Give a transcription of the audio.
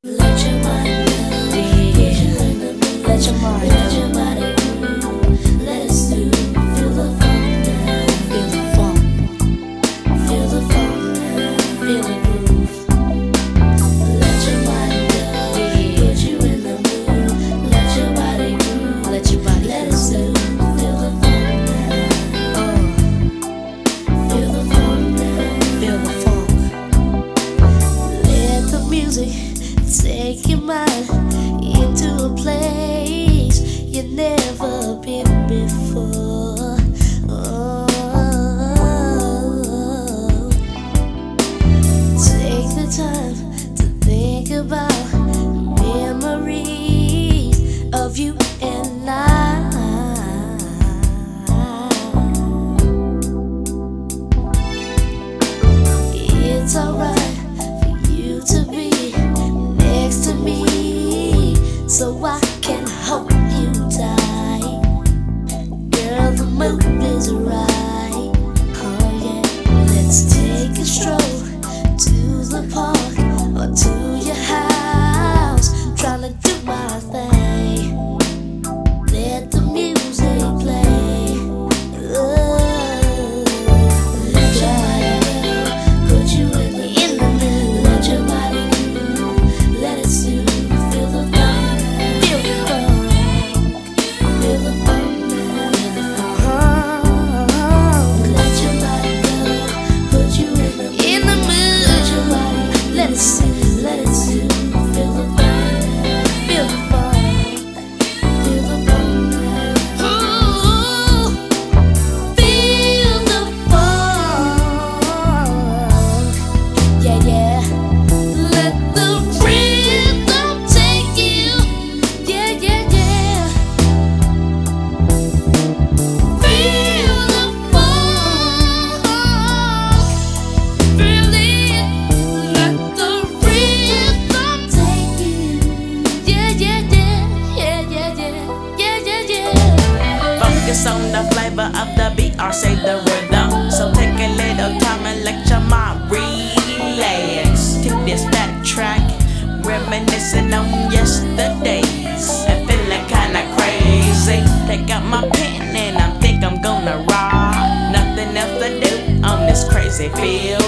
Let your mind go, yeah. Let your mind go. Let your body move. Let it soothe. Feel the funk now. Feel the funk. Feel the funk now. Feel the groove. Let your mind go, yeah. Put you in the mood. Let your body move. Let your body let it soothe. Feel the funk now. Feel the funk now. Feel the funk. Let the music take your mind into a place you've never been before. Oh, take the time to think about memories of you and I. It's alright for you to be next to me, so I can hold you tight. Girl, the mood is right. Oh yeah, let's take a stroll to the park or to your house. Tryna do my thing. Let the music play. Let your body go, put you in the mood. Let your body move, let it soothe. Feel the funk, feel the funk, feel the funk now. Feel the funk. Let your body go, put you in the mood. Let your body, let it soothe, let it soothe. Feel the funk, feel the funk, feel the funk now. Ooh, feel the funk. Yeah, yeah. Let the rhythm take you. Yeah, yeah, yeah. Feel the funk. Feel it. Let the rhythm take you. Yeah, yeah, yeah. Yeah, yeah, yeah. Yeah, yeah, yeah. Focus on the flavor of the beat or say the rhythm. So take a little time and let your mind relax. Take this backtrack, reminiscing on yesterdays and feeling kinda crazy. Take out my pen and I think I'm gonna rock. Nothing else to do on this crazy feel.